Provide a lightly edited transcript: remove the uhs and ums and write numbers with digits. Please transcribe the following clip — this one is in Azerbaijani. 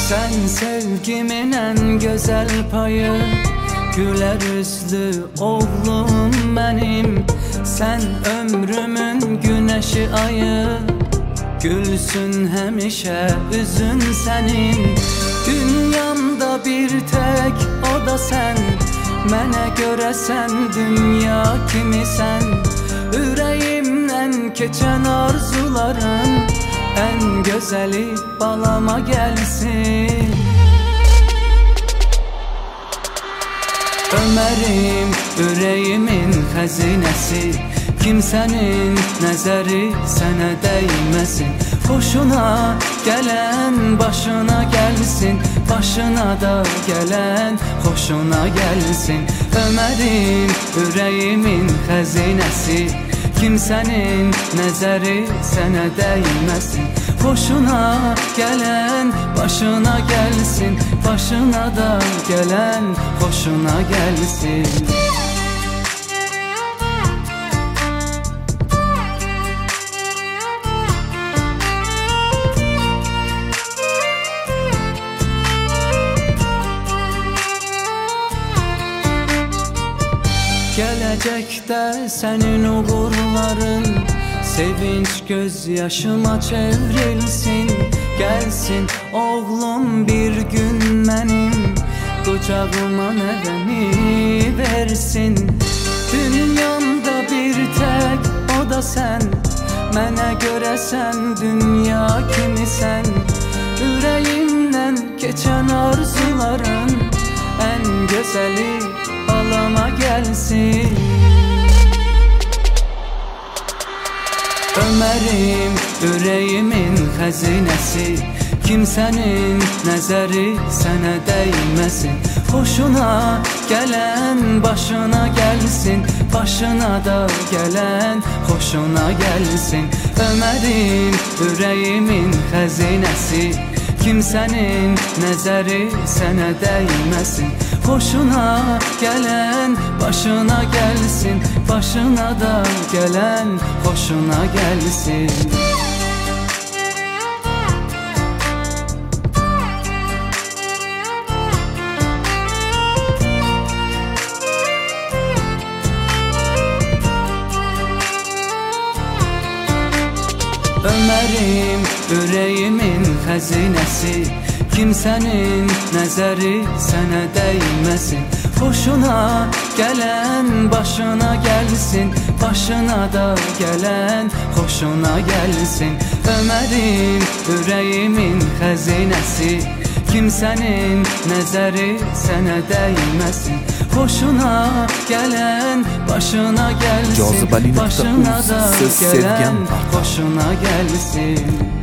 Sen sevgimin en güzel payı, güler yüzlü oğlum benim. Sen ömrümün güneşi ayı, gülsün hemişe üzün senin. Dünyamda bir tek o da sen, mənə görə sən dünya kimisən. Ürəyimdən keçən arzuların en güzeli balama gelsin. Ömərim ürəyimin xəzinəsi, kimsənin nəzəri sənə dəyməsin. Xoşuna gələn başına gəlsin, başına da gələn xoşuna gəlsin. Ömərim ürəyimin xəzinəsi, kimsənin nəzəri sənə dəyməsin. Xoşuna gələn başına gəlsin, başına da gələn xoşuna gəlsin. Gələcəkdə sənin uğurların sevinç gözyaşıma çevrilsin. Gəlsin oğlum bir gün mənim qucağıma nəvəni versin. Dünyamda bir tək o da sən, mənə görə sən dünya kimisən. Ürəyimdən keçən arzuların en güzeli balama gelsin. Ömərim ürəyimin xəzinəsi, kimsənin nəzəri sənə dəyməsin. Xoşuna gələn başına gəlsin, başına da gələn xoşuna gəlsin. Ömərim ürəyimin xəzinəsi, kimsənin nəzəri sənə dəyməsin. Xoşuna gələn başına gəlsin, başına da gələn xoşuna gəlsin. Ömərim ürəyimin xəzinəsi, kimsənin nəzəri sənə dəyməsin. Xoşuna gələn başına gəlsin, başına da gələn xoşuna gəlsin. Ömərim ürəyimin xəzinəsi, kimsənin nəzəri sənə dəyməsin. Xoşuna gələn başına gəlsin, başına da gələn xoşuna gəlsin.